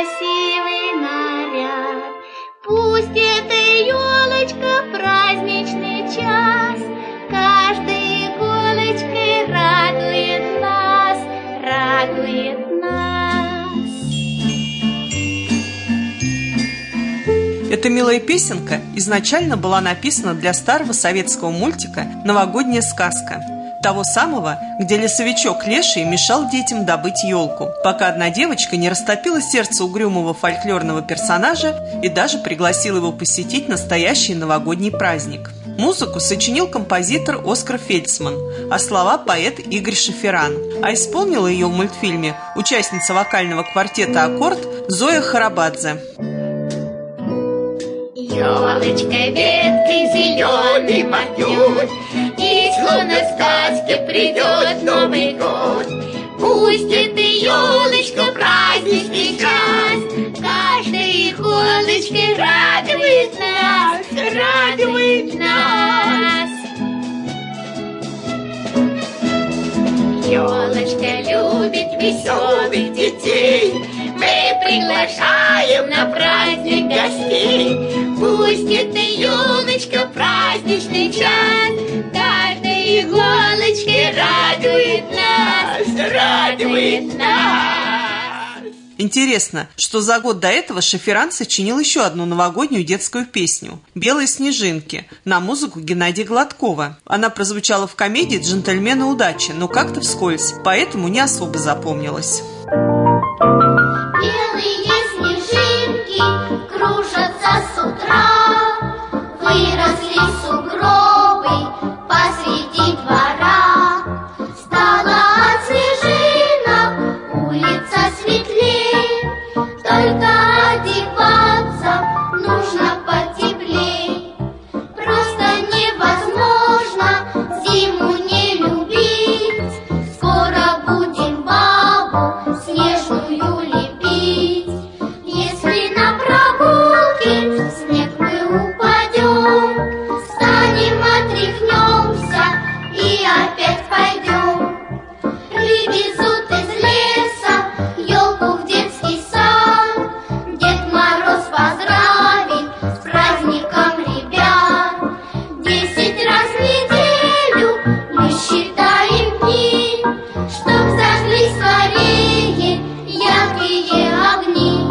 красивый наряд. Пусть эта елочка в праздничный час каждой иголочкой радует нас, радует нас. Эта милая песенка изначально была написана для старого советского мультика «Новогодняя сказка». Того самого, где лесовичок Леший мешал детям добыть елку, пока одна девочка не растопила сердце угрюмого фольклорного персонажа и даже пригласила его посетить настоящий новогодний праздник. Музыку сочинил композитор Оскар Фельдсман, а слова поэт Игорь Шеферан. А исполнила ее в мультфильме участница вокального квартета «Аккорд» Зоя Харабадзе. Елочка веткой зеленый махнет, и словно в сказке придет Новый год. Пусть эта елочка праздничный час каждой иголочкой радует нас, радует нас. Елочка любит веселых детей, мы приглашаем на праздник гостей. Пусть эта елочка в праздничный час каждой иголочкой радует нас, радует нас. Интересно, что за год до этого Шеферан сочинил еще одну новогоднюю детскую песню «Белые снежинки» на музыку Геннадия Гладкова. Она прозвучала в комедии «Джентльмены удачи», но как-то вскользь, поэтому не особо запомнилась. Белые снежинки кружатся с утра, выросли сугробы посреди двора. Стала от снежинок улица светлей, только одеваться нужно потеплей. Просто невозможно зиму не любить, скоро будем бабу снежную лепить. Если на прогулке в снег мы упадем, встанем, отряхнемся и опять пойдем. Привезут из леса елку в детский сад, Дед Мороз поздравит с праздником ребят. 10 раз в неделю мы считаем дни, чтоб зажглись скорее яркие огни.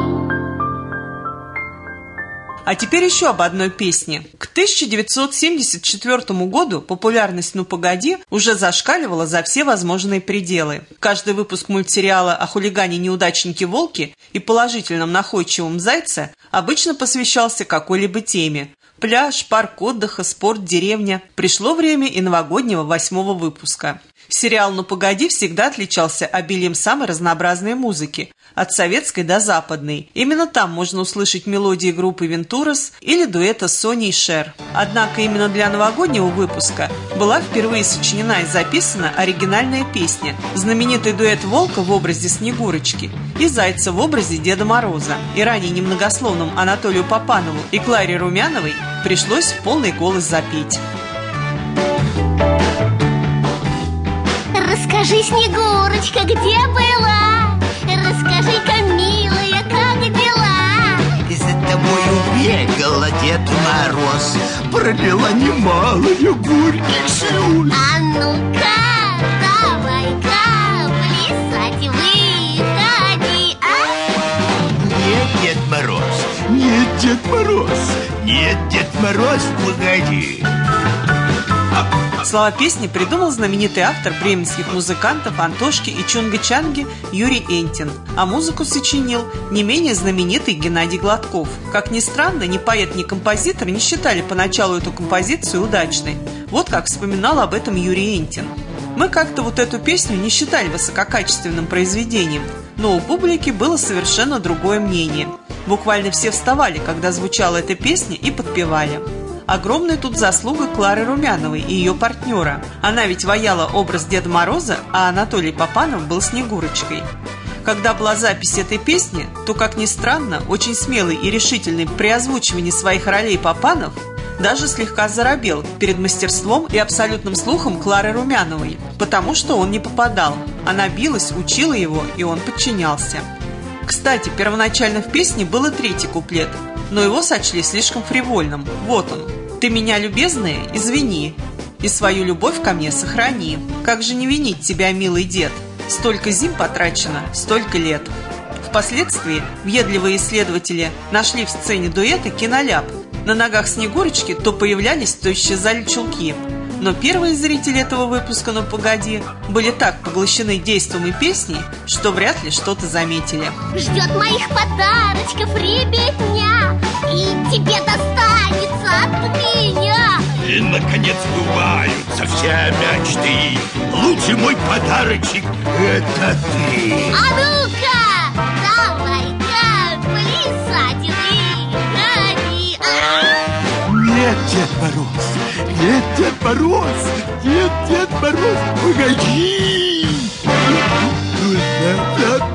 А теперь еще об одной песне. К 1974 году популярность «Ну погоди» уже зашкаливала за все возможные пределы. Каждый выпуск мультсериала о хулигане-неудачнике Волке и положительном находчивом Зайце обычно посвящался какой-либо теме. Пляж, парк отдыха, спорт, деревня. Пришло время и новогоднего 8-го выпуска. Сериал «Ну погоди» всегда отличался обилием самой разнообразной музыки, от советской до западной. Именно там можно услышать мелодии группы «Вентурас» или дуэта Сони и Шер. Однако именно для новогоднего выпуска была впервые сочинена и записана оригинальная песня, знаменитый дуэт Волка в образе Снегурочки и Зайца в образе Деда Мороза. И ранее немногословным Анатолию Попанову и Кларе Румяновой пришлось в полный голос запеть. Расскажи, Снегурочка, где была? Расскажи-ка, милая, как дела? За тобой убегала Дед Мороз, пролила немалые горьких слез. А ну-ка, давай-ка плясать выходи, а? Нет, Дед Мороз, нет, Дед Мороз, нет, Дед Мороз, погоди. Слова песни придумал знаменитый автор бременских музыкантов Антошки и Чунга-Чанги Юрий Энтин, а музыку сочинил не менее знаменитый Геннадий Гладков. Как ни странно, ни поэт, ни композитор не считали поначалу эту композицию удачной. Вот как вспоминал об этом Юрий Энтин. Мы как-то вот эту песню не считали высококачественным произведением, но у публики было совершенно другое мнение. Буквально все вставали, когда звучала эта песня, и подпевали. Огромная тут заслуга Клары Румяновой и ее партнера. Она ведь ваяла образ Деда Мороза, а Анатолий Попанов был Снегурочкой. Когда была запись этой песни, то, как ни странно, очень смелый и решительный при озвучивании своих ролей Попанов даже слегка заробел перед мастерством и абсолютным слухом Клары Румяновой, потому что он не попадал. Она билась, учила его, и он подчинялся. Кстати, первоначально в песне было третий куплет, но его сочли слишком фривольным. Вот он. «Ты меня, любезная, извини, и свою любовь ко мне сохрани. Как же не винить тебя, милый дед? Столько зим потрачено, столько лет». Впоследствии въедливые исследователи нашли в сцене дуэта киноляп. На ногах Снегурочки то появлялись, то исчезали чулки. Но первые зрители этого выпуска «Ну погоди» были так поглощены действом и песней, что вряд ли что-то заметили. Ждет моих подарочков ребятня, и тебе достанется от меня. И, наконец, сбываются все мечты. Лучший мой подарочек – это ты. А ну-ка, давай-ка плясать выходи. Нет, Дед Мороз, нет, Дед Мороз, нет, Дед Мороз, погоди.